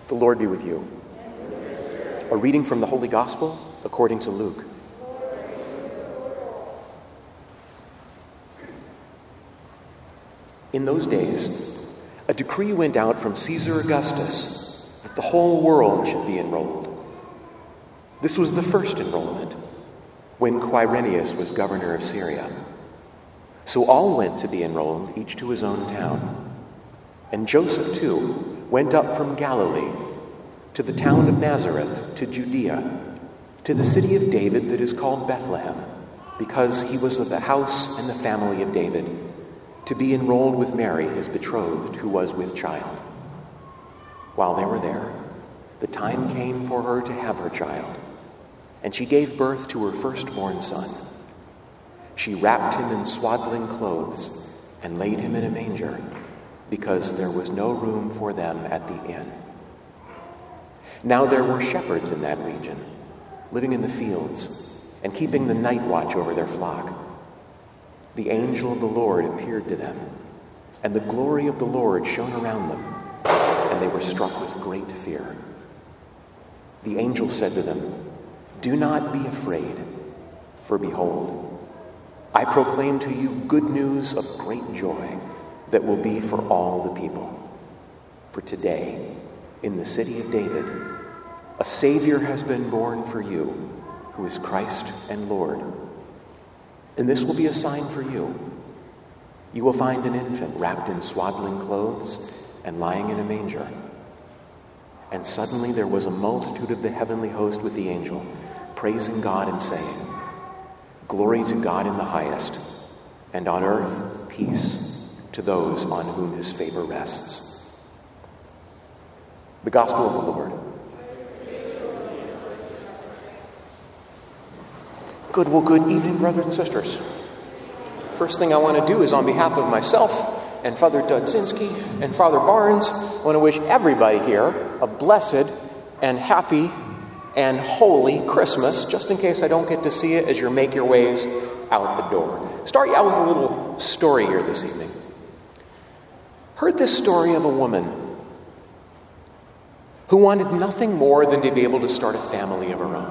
The Lord be with you. A reading from the Holy Gospel according to Luke. In those days, a decree went out from Caesar Augustus that the whole world should be enrolled. This was the first enrollment, when Quirinius was governor of Syria. So all went to be enrolled, each to his own town. And Joseph, too, went up from Galilee to the town of Nazareth, to Judea, to the city of David that is called Bethlehem, because he was of the house and the family of David, to be enrolled with Mary, his betrothed, who was with child. While they were there, the time came for her to have her child, and she gave birth to her firstborn son. She wrapped him in swaddling clothes and laid him in a manger, because there was no room for them at the inn. Now there were shepherds in that region, living in the fields and keeping the night watch over their flock. The angel of the Lord appeared to them, and the glory of the Lord shone around them, and they were struck with great fear. The angel said to them, "Do not be afraid, for behold, I proclaim to you good news of great joy that will be for all the people. For today, in the city of David, a Savior has been born for you, who is Christ and Lord. And this will be a sign for you. You will find an infant wrapped in swaddling clothes and lying in a manger." And suddenly there was a multitude of the heavenly host with the angel, praising God and saying, "Glory to God in the highest, and on earth peace to those on whom his favor rests." The Gospel of the Lord. Good evening, brothers and sisters. First thing I want to do is, on behalf of myself and Father Dudzinski and Father Barnes, I want to wish everybody here a blessed and happy and holy Christmas, just in case I don't get to see it as you make your ways out the door. Start out with a little story here this evening. Heard this story of a woman who wanted nothing more than to be able to start a family of her own.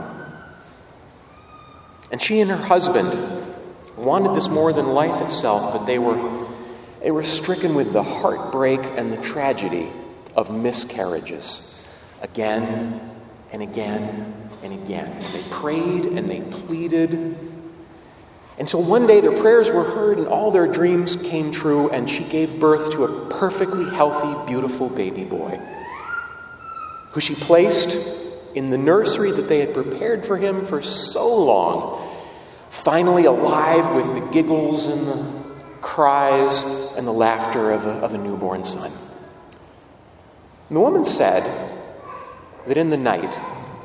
And she and her husband wanted this more than life itself, but they were stricken with the heartbreak and the tragedy of miscarriages again and again and again. And they prayed and they pleaded until one day their prayers were heard and all their dreams came true, and she gave birth to a perfectly healthy, beautiful baby boy, who she placed in the nursery that they had prepared for him for so long, finally alive with the giggles and the cries and the laughter of a newborn son. And the woman said that in the night,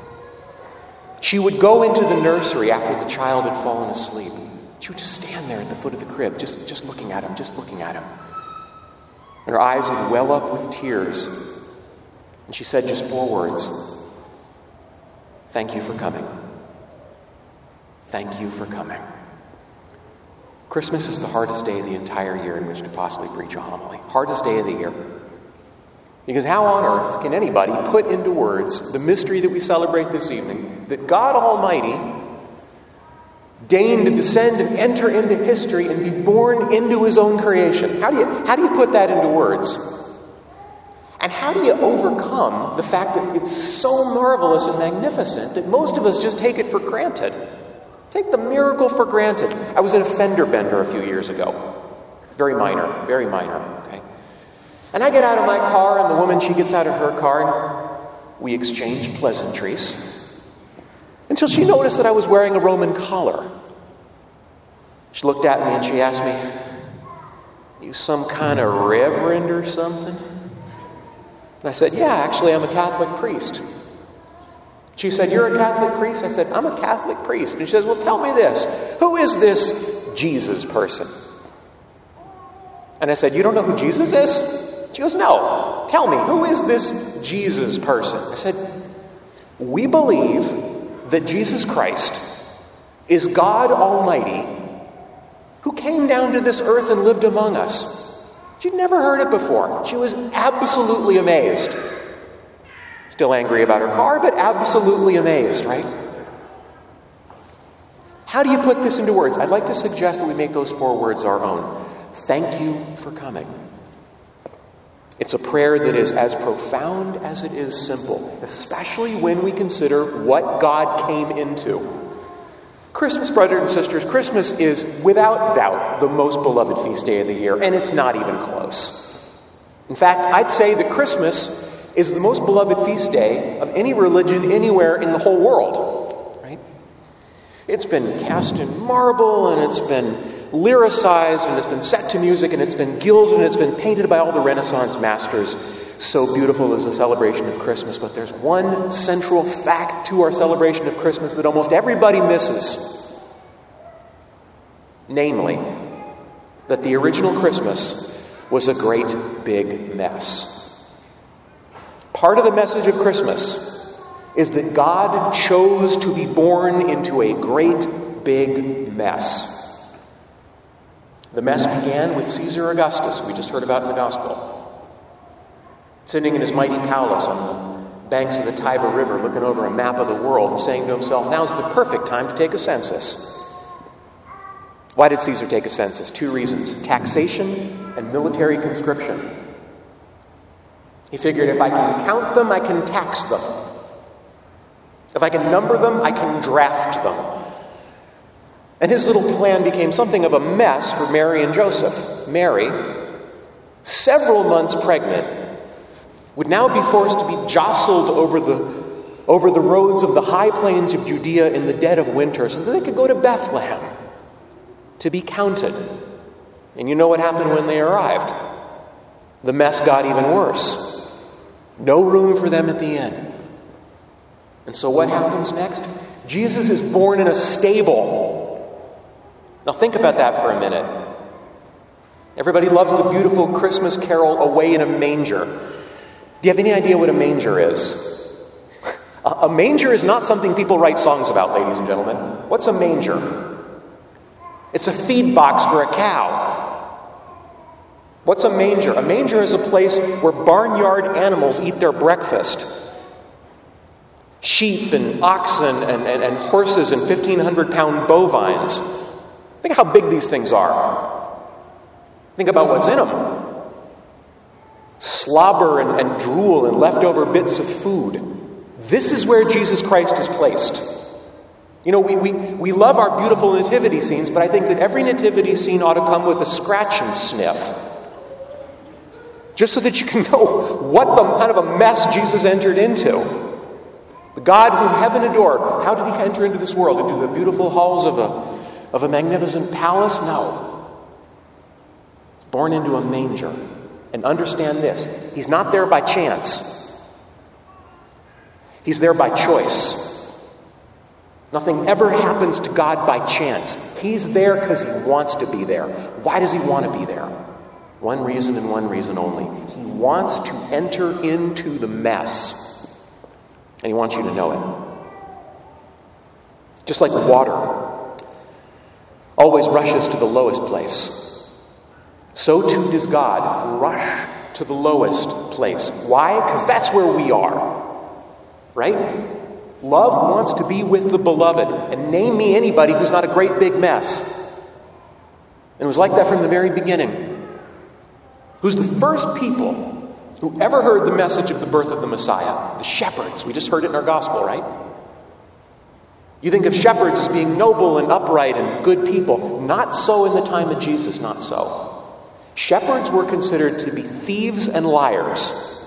she would go into the nursery after the child had fallen asleep. She would just stand there at the foot of the crib, just looking at him, And her eyes would well up with tears. And she said just 4 words: "Thank you for coming. Thank you for coming." Christmas is the hardest day of the entire year in which to possibly preach a homily. Hardest day of the year. Because how on earth can anybody put into words the mystery that we celebrate this evening, that God Almighty deigned to descend and enter into history and be born into his own creation? How do you put that into words? And how do you overcome the fact that it's so marvelous and magnificent that most of us just take it for granted? Take the miracle for granted. I was at a fender bender a few years ago. Very minor, okay? And I get out of my car, and the woman, she gets out of her car, and we exchange pleasantries until she noticed that I was wearing a Roman collar. She looked at me and she asked me, "You some kind of reverend or something?" And I said, "Yeah, actually, I'm a Catholic priest." She said, "You're a Catholic priest?" I said, "I'm a Catholic priest." And she says, "Well, tell me this. Who is this Jesus person?" And I said, "You don't know who Jesus is?" She goes, "No. Tell me, who is this Jesus person?" I said, "We believe that Jesus Christ is God Almighty, who came down to this earth and lived among us." She'd never heard it before. She was absolutely amazed. Still angry about her car, but absolutely amazed, right? How do you put this into words? I'd like to suggest that we make those 4 words our own. Thank you for coming. It's a prayer that is as profound as it is simple, especially when we consider what God came into. Christmas, brothers and sisters, Christmas is without doubt the most beloved feast day of the year, and it's not even close. In fact, I'd say that Christmas is the most beloved feast day of any religion anywhere in the whole world, right? It's been cast in marble, and it's been lyricized, and it's been set to music, and it's been gilded, and it's been painted by all the Renaissance masters. So beautiful is the celebration of Christmas. But there's one central fact to our celebration of Christmas that almost everybody misses. Namely, that the original Christmas was a great big mess. Part of the message of Christmas is that God chose to be born into a great big mess. The mess began with Caesar Augustus, we just heard about in the Gospel. Sitting in his mighty palace on the banks of the Tiber River, looking over a map of the world and saying to himself, now's the perfect time to take a census. Why did Caesar take a census? 2 reasons: taxation and military conscription. He figured if I can count them, I can tax them. If I can number them, I can draft them. And his little plan became something of a mess for Mary and Joseph. Mary, several months pregnant, would now be forced to be jostled over the roads of the high plains of Judea in the dead of winter so that they could go to Bethlehem to be counted. And you know what happened when they arrived? The mess got even worse. No room for them at the inn. And so what happens next? Jesus is born in a stable. Now think about that for a minute. Everybody loves the beautiful Christmas carol, Away in a Manger. Do you have any idea what a manger is? A manger is not something people write songs about, ladies and gentlemen. What's a manger? It's a feed box for a cow. What's a manger? A manger is a place where barnyard animals eat their breakfast. Sheep and oxen and horses and 1,500-pound bovines. Think how big these things are. Think about what's in them. Slobber and drool and leftover bits of food. This is where Jesus Christ is placed. You know, we love our beautiful nativity scenes, but I think that every nativity scene ought to come with a scratch and sniff. Just so that you can know what the kind of a mess Jesus entered into. The God whom heaven adored, how did he enter into this world? Into the beautiful halls of a magnificent palace? No. Born into a manger. And understand this, he's not there by chance. He's there by choice. Nothing ever happens to God by chance. He's there because he wants to be there. Why does he want to be there? One reason and one reason only. He wants to enter into the mess. And he wants you to know it. Just like water always rushes to the lowest place, so too does God rush to the lowest place. Why? Because that's where we are. Right? Love wants to be with the beloved. And name me anybody who's not a great big mess. And it was like that from the very beginning. Who's the first people who ever heard the message of the birth of the Messiah? The shepherds. We just heard it in our gospel, right? You think of shepherds as being noble and upright and good people. Not so in the time of Jesus, not so. Shepherds were considered to be thieves and liars.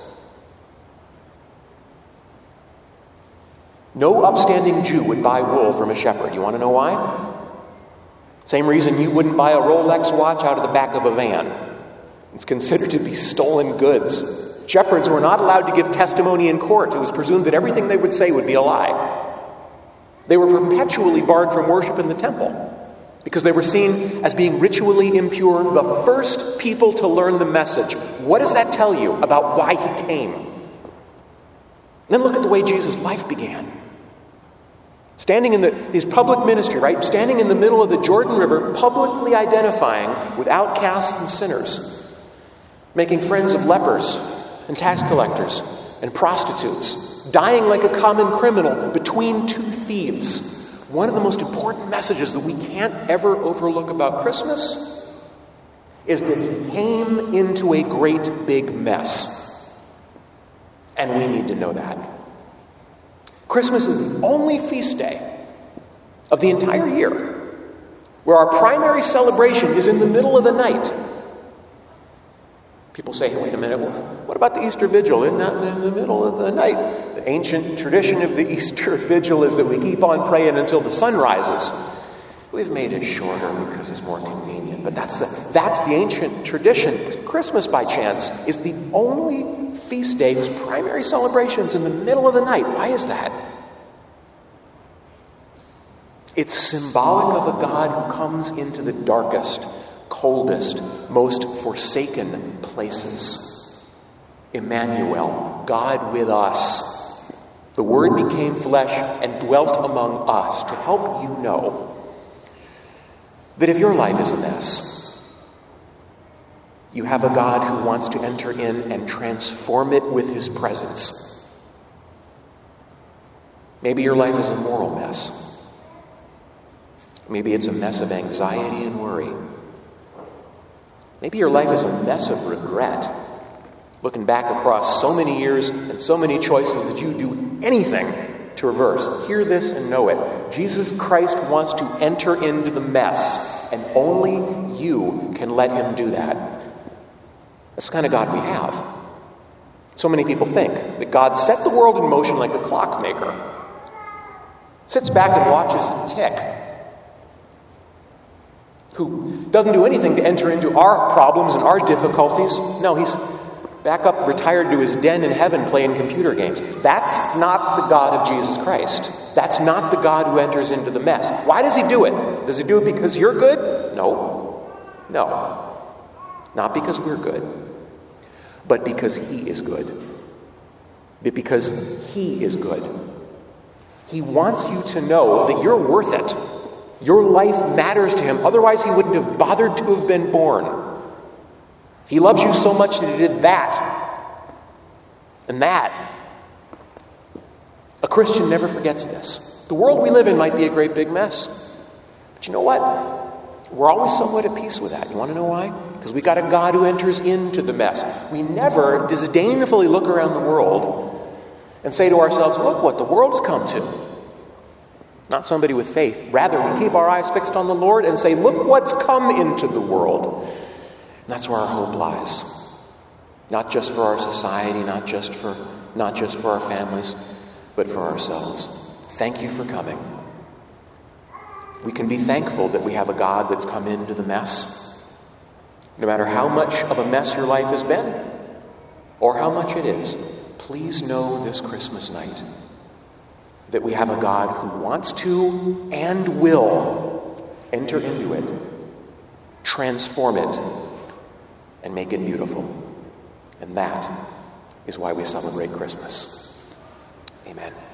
No upstanding Jew would buy wool from a shepherd. You want to know why? Same reason you wouldn't buy a Rolex watch out of the back of a van. It's considered to be stolen goods. Shepherds were not allowed to give testimony in court. It was presumed that everything they would say would be a lie. They were perpetually barred from worship in the temple because they were seen as being ritually impure, the first people to learn the message. What does that tell you about why he came? And then look at the way Jesus' life began. Standing in his public ministry, right? Standing in the middle of the Jordan River, publicly identifying with outcasts and sinners. Making friends of lepers and tax collectors and prostitutes, dying like a common criminal between two thieves. One of the most important messages that we can't ever overlook about Christmas is that he came into a great big mess. And we need to know that. Christmas is the only feast day of the entire year where our primary celebration is in the middle of the night. People say, hey, wait a minute, what about the Easter Vigil? Isn't that in the middle of the night? The ancient tradition of the Easter Vigil is that we keep on praying until the sun rises. We've made it shorter because it's more convenient, but that's the ancient tradition. Christmas, by chance, is the only feast day whose primary celebration is in the middle of the night. Why is that? It's symbolic of a God who comes into the darkest, coldest, most forsaken places. Emmanuel, God with us. The Word became flesh and dwelt among us to help you know that if your life is a mess, you have a God who wants to enter in and transform it with his presence. Maybe your life is a moral mess. Maybe it's a mess of anxiety and worry. Maybe your life is a mess of regret, looking back across so many years and so many choices that you do anything to reverse. Hear this and know it. Jesus Christ wants to enter into the mess, and only you can let him do that. That's the kind of God we have. So many people think that God set the world in motion like a clockmaker, sits back and watches it tick, who doesn't do anything to enter into our problems and our difficulties. No, he's back up, retired to his den in heaven playing computer games. That's not the God of Jesus Christ. That's not the God who enters into the mess. Why does he do it? Does he do it because you're good? No. Not because we're good, but because he is good. But because he is good. He wants you to know that you're worth it. Your life matters to him. Otherwise, he wouldn't have bothered to have been born. He loves you so much that he did that. And that. A Christian never forgets this. The world we live in might be a great big mess. But you know what? We're always somewhat at peace with that. You want to know why? Because we got a God who enters into the mess. We never disdainfully look around the world and say to ourselves, look what the world has come to. Not somebody with faith. Rather, we keep our eyes fixed on the Lord and say, look what's come into the world. And that's where our hope lies. Not just for our society, not just for our families, but for ourselves. Thank you for coming. We can be thankful that we have a God that's come into the mess. No matter how much of a mess your life has been, or how much it is, please know this Christmas night that we have a God who wants to and will enter into it, transform it, and make it beautiful. And that is why we celebrate Christmas. Amen.